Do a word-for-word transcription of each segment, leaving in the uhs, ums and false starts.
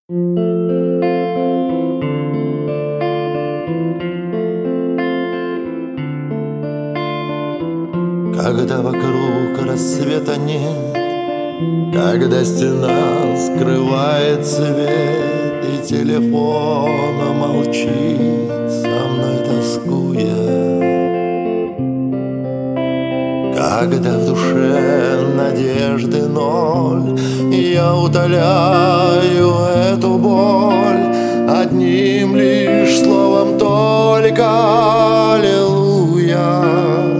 Когда вокруг рассвета нет, когда стена скрывает свет, и телефон молчит, со мной тоскуя. Когда в душе надежды ноль, я утоляю эту боль одним лишь словом только аллилуйя.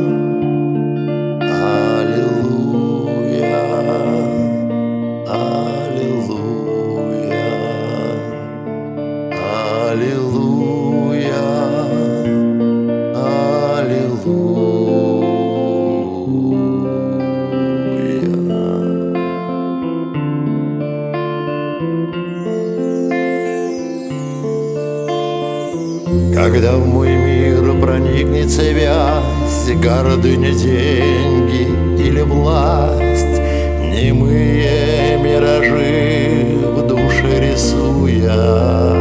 Аллилуйя, когда в мой мир проникнет связь, гордыня, деньги или власть, немые миражи в душе рисуя.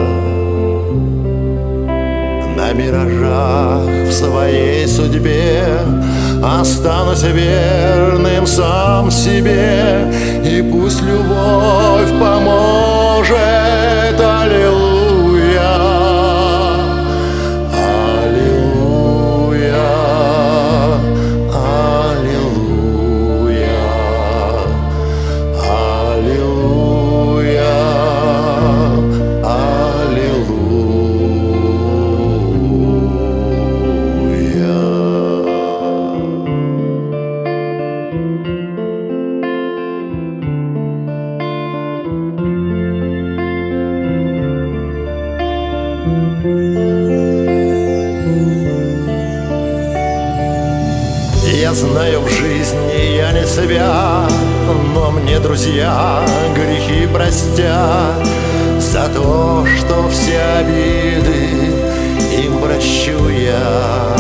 На миражах в своей судьбе останусь верным сам себе, и пусть любовь поможет. Аллилуйя, аллилуйя, аллилуйя, аллилуйя, аллилуйя. Я знаю, в жизни я не свят, но мне друзья грехи простят за то, что все обиды им прощу я.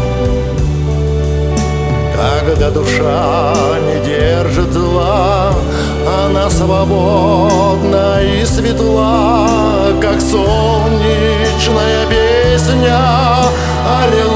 Когда душа не держит зла, она свободна и светла, как солнечная песня. Аллилуйя.